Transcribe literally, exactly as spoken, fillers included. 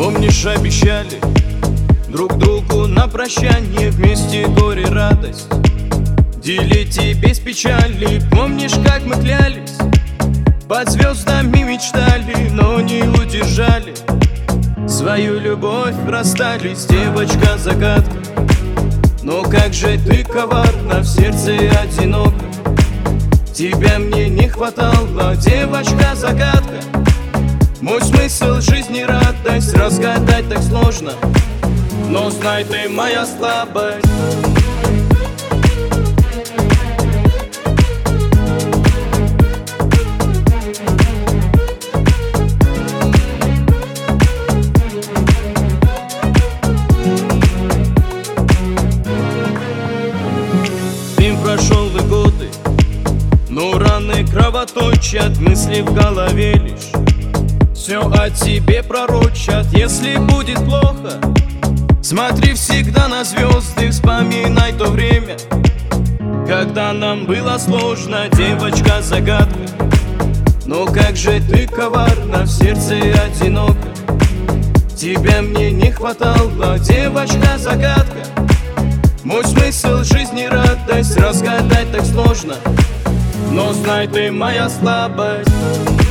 Помнишь, обещали друг другу на прощание вместе горе, радость делить и без печали. Помнишь, как мы клялись, под звездами мечтали, но не удержали свою любовь, расстались. Девочка, загадка, но как же ты коварна, в сердце одиноко. Тебя мне не хватало, девочка, загадка. Мой смысл жизни — радость, разгадать так сложно, но знай, ты моя слабость. День прошел и годы, но раны кровоточат, мысли в голове лишь все о тебе пророчат. Если будет плохо, смотри всегда на звезды, вспоминай то время, когда нам было сложно. Девочка, загадка, но как же ты коварна, в сердце одиноко. Тебя мне не хватало, девочка, загадка. Мой смысл жизни — радость, разгадать так сложно, но знай, ты моя слабость.